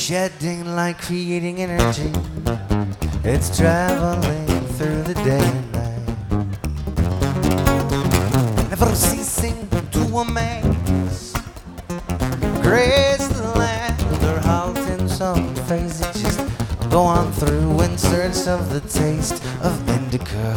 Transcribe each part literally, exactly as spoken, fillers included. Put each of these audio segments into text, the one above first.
shedding light, creating energy. It's traveling through the day and night, never ceasing to amaze. Grace the land, or halt in some phase. It just go on through in search of the taste of indica.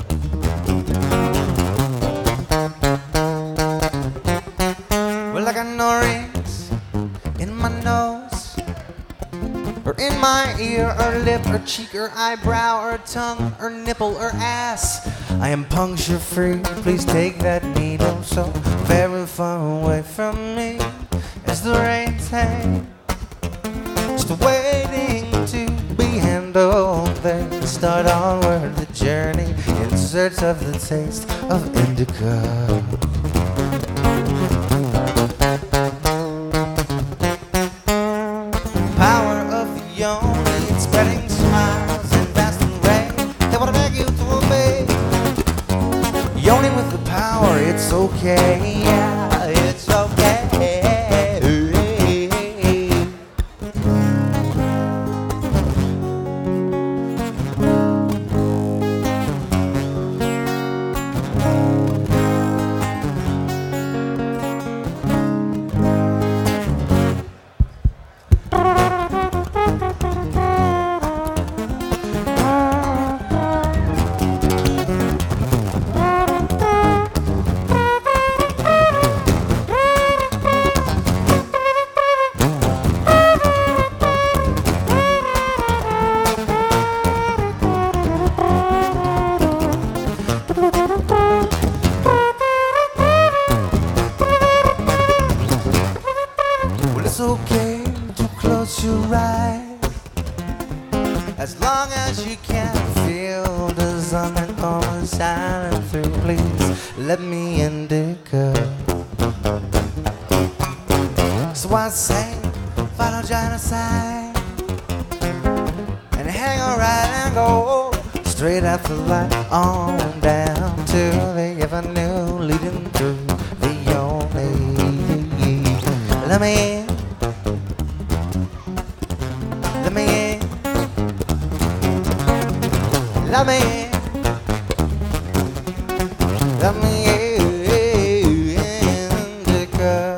Well, I got no rings in my nose, or in my ear, or lip, or cheek, or eyebrow, or tongue, or nipple, or ass. I am puncture free. Please take that needle so very far away from me as the rains hang, just waiting to be handled. Then start onward the journey in search of the taste of indica. Power of the yoni, it's spreading smiles and vast array. They want to beg you to obey. Yoni with the power, it's okay, yeah, it's okay. It's okay to close your eyes, as long as you can feel the sun and come shining through. Please let me indica. So I say, follow genocide and hang a right and go straight up the light on down to the avenue leading through the yoni. Let me in. Let me in, let me in, let me in, indica.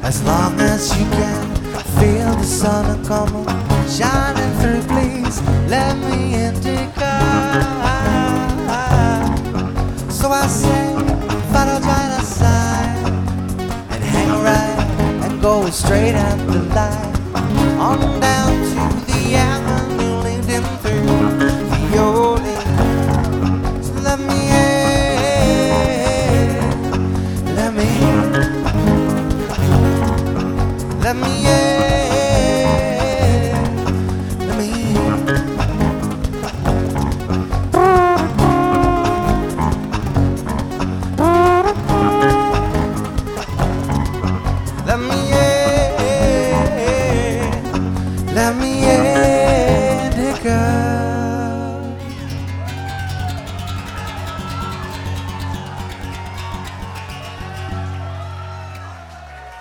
As long as you can feel the sun come shining through, please let me indica. So I say, follow China side and hang around and go straight at the light on down to the avenue leading through the old inn. So let me in, let me in, let me in, let me in. Let me